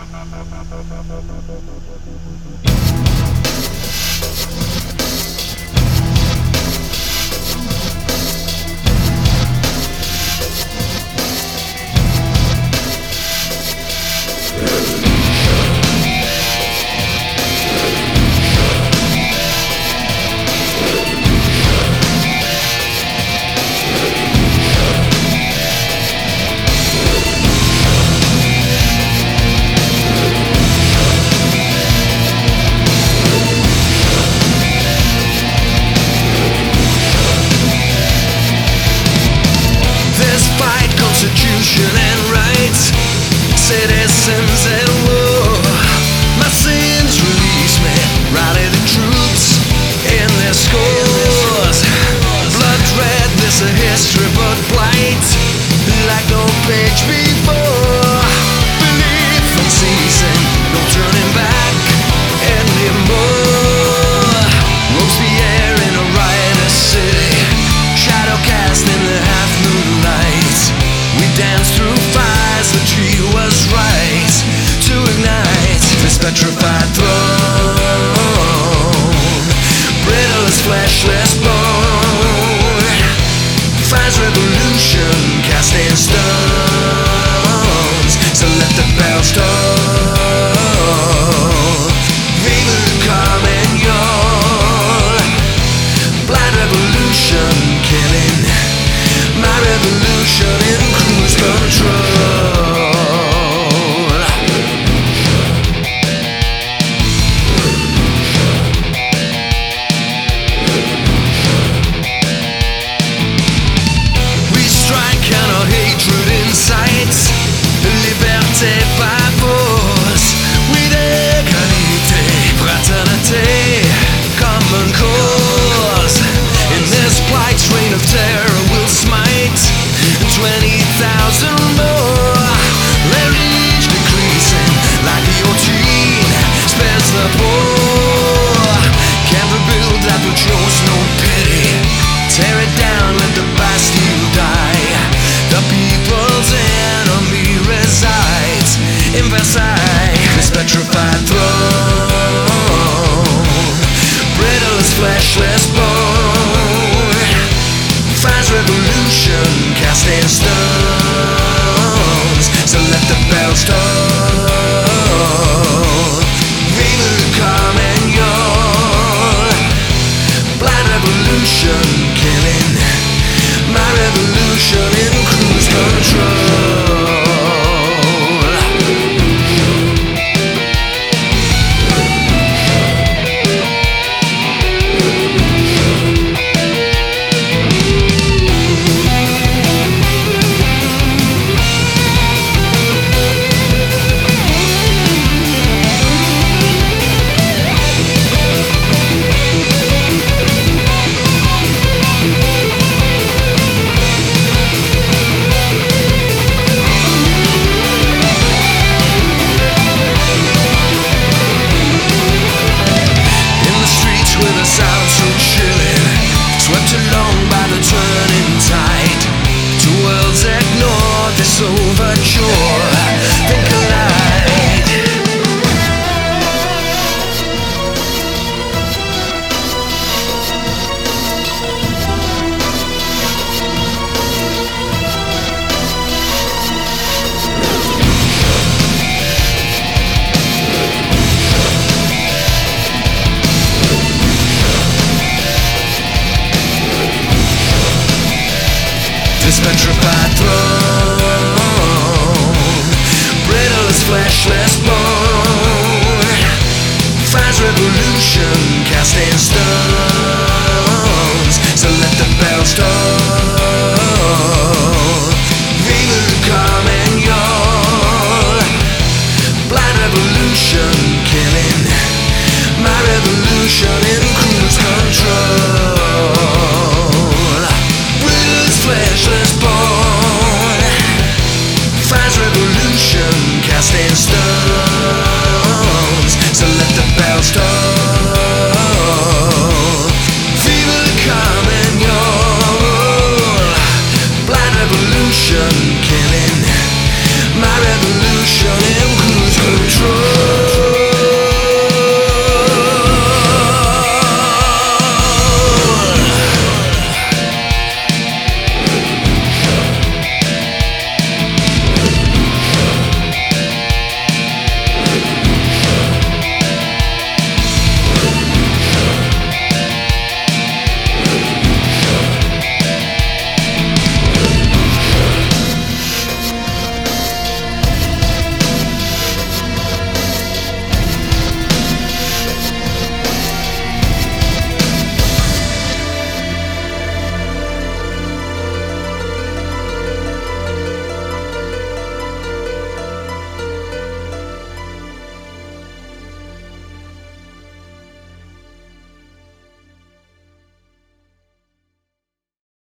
Constitution and rights, citizens at war. My sins release me, rally the troops in their scores. Blood red, this a history but blight, like no page before. Belief unceasing, no turning back anymore. Robespierre in a riotous city, shadow cast in the half moonlight. We danced through fires, the tree was right to ignite this petrified throne. Brittle as fleshless bone, finds revolution casting stones. So let the bells toll. Vive le Carmagnole, blind revolution killing. My revolution in cruise control. We strike out our hatred in sight, liberté by force. With égalité, fraternité, common cause. In this blight reign of terror will smite 20,000 more. Their age decreasing like guillotine spares the poor. Can't rebuild that which shows no pity. Tear it down, let the Bastille die. The people's enemy resides in Versailles, this petrified throne. Brittle as fleshless bone, finds revolution casting stones. So let the bells toll. Vive le Carmagnole, blind revolution killing. My revolution in cruise control. Swept along by the turning tide, two worlds ignore this overture, then collide. This petrified throne, brittle as fleshless bone, finds revolution casting stones. So let the bells toll. Vive le Carmagnole, blind revolution killing. My revolution in cruise control. Fleshless born, finds revolution casting stones. So let the bells toll. Vive le Carmagnole, blind revolution killing. My revolution